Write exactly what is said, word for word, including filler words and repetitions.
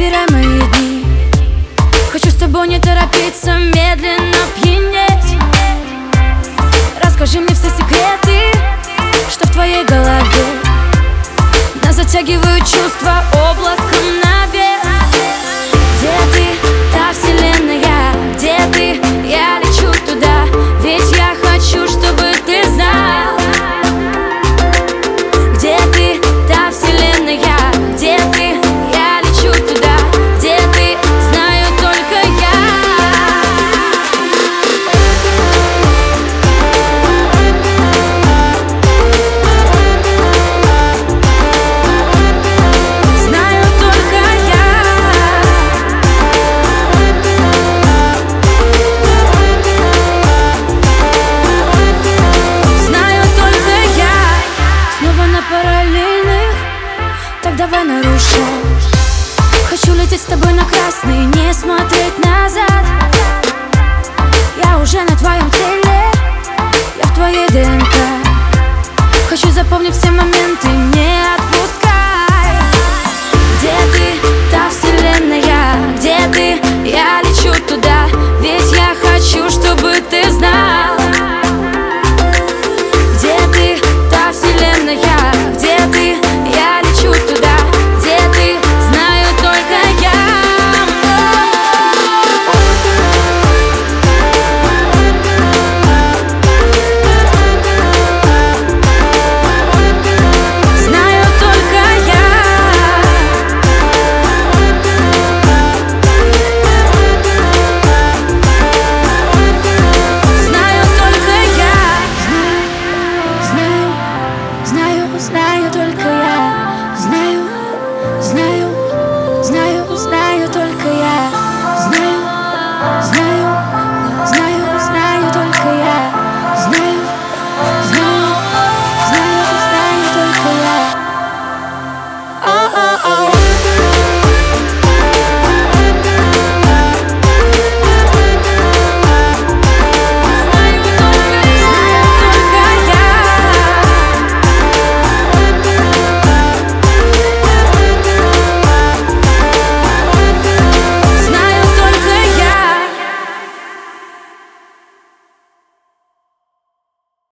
забирай мои дни. Хочу с тобой не торопиться, медленно пьянеть. Расскажи мне все секреты, что в твоей голове. Нас затягивают чувства облаком наверх. Где ты, та вселенная? Где ты? Я лечу туда, ведь я хочу, чтобы ты знал. Где ты, та вселенная? Где ты? Я лечу туда, где ты? Знаю только я. Знаю только я. Знаю только я. Снова на параллельных, так давай нарушай. Хочу лететь с тобой на красный, не смотреть назад.